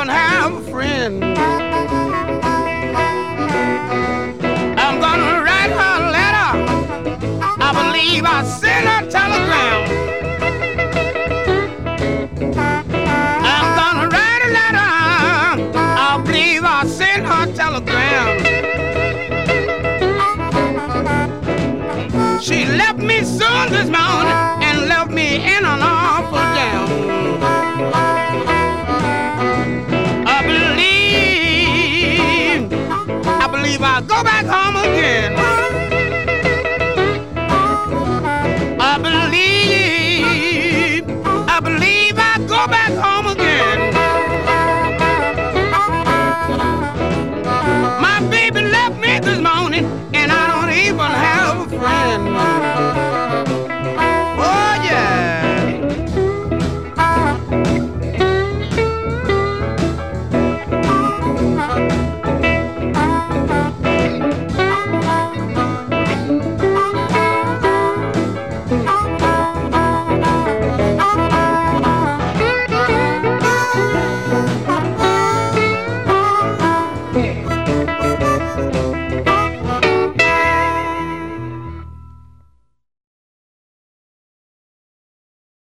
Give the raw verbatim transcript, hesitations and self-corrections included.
gonna have a friend. I'm gonna write her a letter. I believe I sent her a telegram. I'm gonna write a letter. I believe I sent her a telegram. She left me soon this morning and left me in an arm.